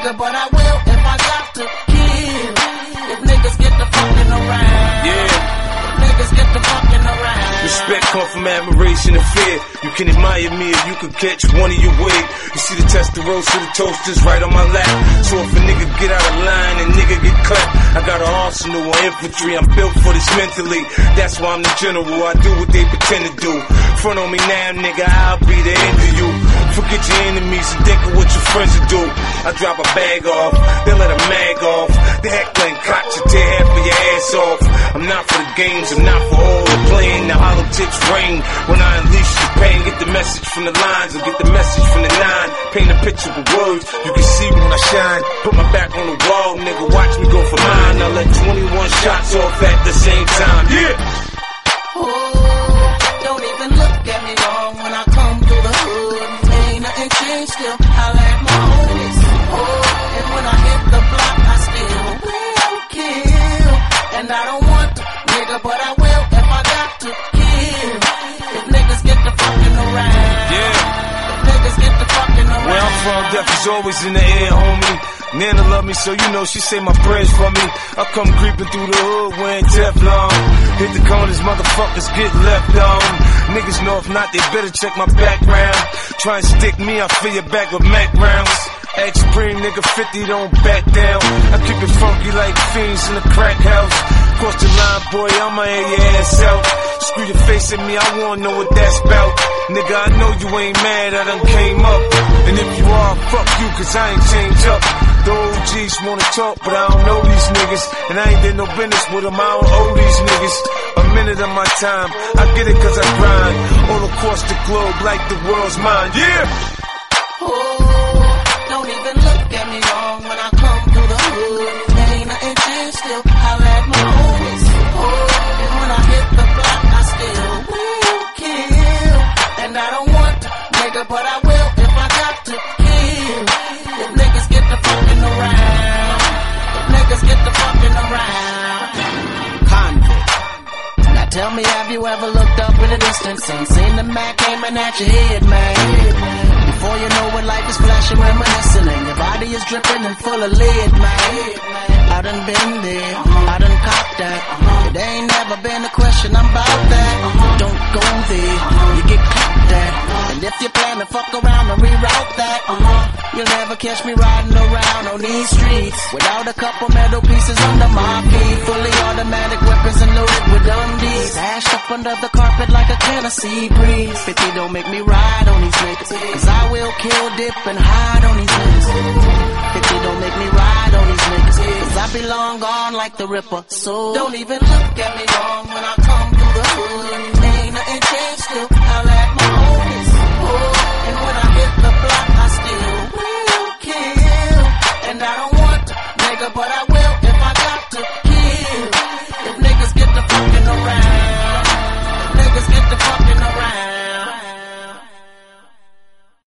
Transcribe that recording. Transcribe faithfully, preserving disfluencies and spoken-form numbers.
nigga, but I will if I got to kill. If niggas get the fucking around. Yeah. Niggas get the fucking around. Respect come from admiration and fear. You can admire me if you could catch one of your wig. You see the Testarossa, the toasters right on my lap. So if a nigga get out of line and nigga get cut, I got an arsenal of infantry. I'm built for this mentally. That's why I'm the general. I do what they pretend to do. Front on me now, nigga, I'll be the end of you. Forget your enemies and think of what your friends will do. I drop a bag off, they let a mag off. The heckling cock you tear half of your ass off. I'm not for the games, I'm not for all the playing. The hollow tips ring when I unleash the pain. Get the message from the lines or get the message from the nine. Paint a picture with words, you can see when I shine. Put my back on the wall, nigga, watch me go for mine. I let twenty-one shots off at the same time, yeah. Oh, don't even look at me wrong when I come through the hood. Ain't nothing changed, still holla at my homies. Oh, and when I hit the block, I still will kill. And I don't want to, nigga, but I will if I got to kill. If niggas get the fucking around. Yeah. If niggas get the fucking around. Where I'm from, death is always in the air, homie. Nana love me, so you know she say my prayers for me. I come creeping through the hood wearing Teflon. Hit the corners, motherfuckers get left on. Niggas know if not, they better check my background. Try and stick me, I fill your back with Mac rounds. X-Supreme, nigga, fifty, don't back down. I keep it funky like fiends in the crack house. Cross the line, boy, I'ma air your ass out. Screw your face at me, I wanna know what that's about. Nigga, I know you ain't mad, I done came up. And if you are, fuck you, cause I ain't changed up. The O Gs wanna talk, but I don't know these niggas. And I ain't did no business with them, I don't owe these niggas a minute of my time. I get it cause I grind all across the globe like the world's mine, yeah. Oh, don't even look at me wrong when I come through the hood. There ain't nothing changed, still holla at my homies. Oh, and when I hit the block, I still will kill. And I don't want to, nigga, but I will if I got to kill. If niggas get the fucking around. If niggas get the fucking around. Convict. Now tell me, have you ever looked up in the distance and seen the Mac aiming at your head, man? Before you know it, life is flashing, reminiscing, and your body is dripping and full of lead, man. I done been there, I done copped that. It ain't never been a question, I'm about that. Don't go there, you get caught that. And if you plan to fuck around and reroute that, you'll never catch me riding around on these streets without a couple metal pieces under my feet. Fully automatic weapons and loaded with undies, stashed up under the carpet like a Tennessee breeze. fifty don't make me ride on these niggas, cause I will kill, dip, and hide on these niggas. fifty don't make me ride on these niggas, cause I be long gone like the Ripper. So don't even look at me wrong